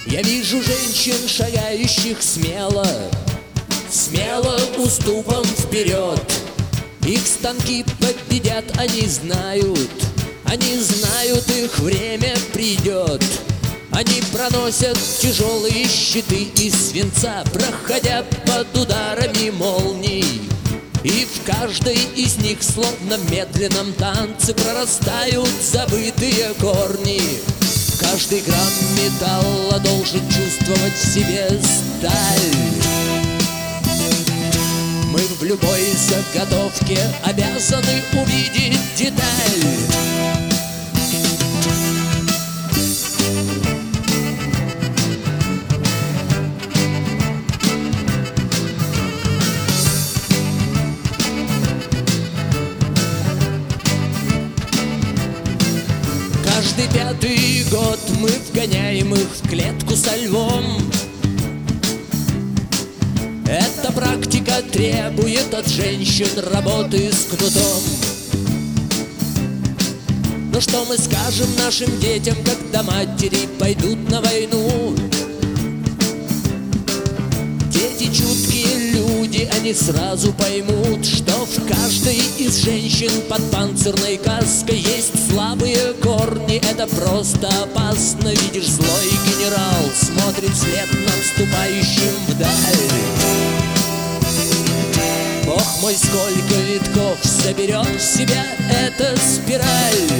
Я вижу женщин, шагающих смело, смело уступом вперед. Их станки победят, они знают, их время придет. Они проносят тяжелые щиты из свинца, проходя под ударами молний. И в каждой из них, словно в медленном танце, прорастают забытые корни. Каждый грамм металла должен чувствовать в себе сталь. Мы в любой заготовке обязаны увидеть деталь. Каждый пятый год мы вгоняем их в клетку со львом. Эта практика требует от женщин работы с кнутом. Но что мы скажем нашим детям, когда матери пойдут на войну? Дети чуткие люди, они сразу поймут, что в каждой из женщин под панцирной каской есть слабые корни. Это просто опасно. Видишь, злой генерал смотрит вслед наступающим вдаль. Бог мой, сколько витков соберет в себя эта спираль.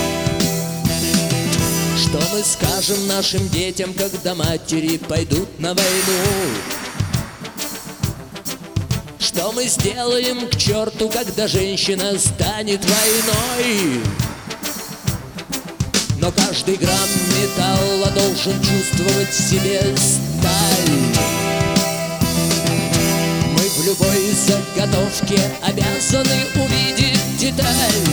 Что мы скажем нашим детям, когда матери пойдут на войну? Что мы сделаем к черту, когда женщина станет войной? Но каждый грамм металла должен чувствовать в себе сталь. Мы в любой заготовке обязаны увидеть деталь.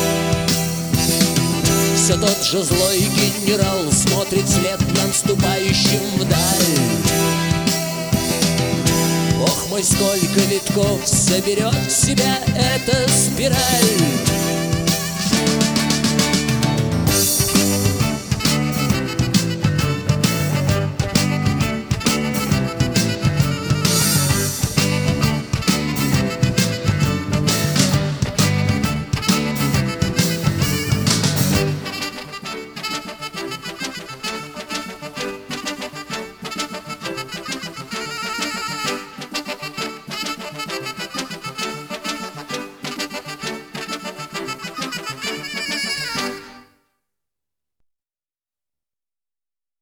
Все тот же злой генерал смотрит вслед наступающим вдаль. Ох мой, сколько витков соберет в себя эта спираль.